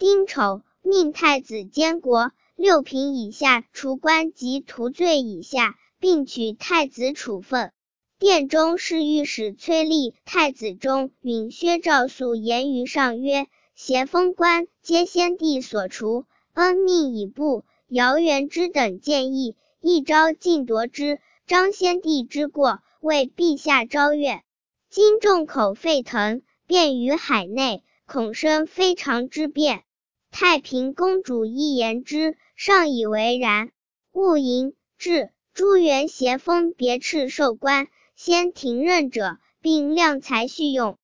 丁丑，命太子监国，6品以下除官及徒罪以下，并取太子处分。殿中侍御史崔立、太子中允薛赵素言于上曰：咸丰官皆先帝所除，恩命已布，姚元之等建议，一朝尽夺之，彰先帝之过，为陛下昭愿。今众口沸腾，便于海内，恐生非常之变。太平公主一言之，尚以为然。戊寅，至，朱元咸丰别敕授官，先停任者，并量才叙用，